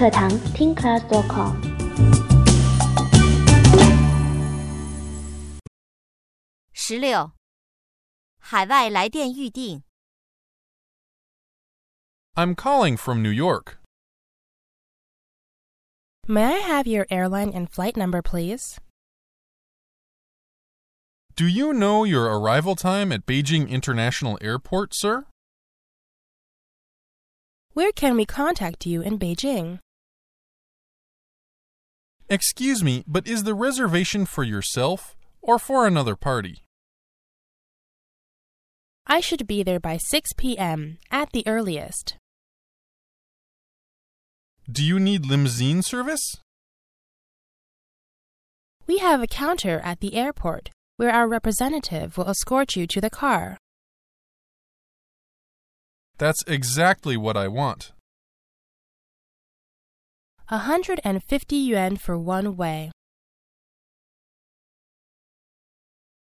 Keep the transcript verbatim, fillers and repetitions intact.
课堂 听 class dot com。 十六，海外来电预订。 I'm calling from New York. May I have your airline and flight number, please? Do you know your arrival time at Beijing International Airport, sir? Where can we contact you in Beijing? Excuse me, but is the reservation for yourself or for another party? I should be there by six p.m. at the earliest. Do you need limousine service? We have a counter at the airport where our representative will escort you to the car. That's exactly what I want. one hundred fifty yuan for one way.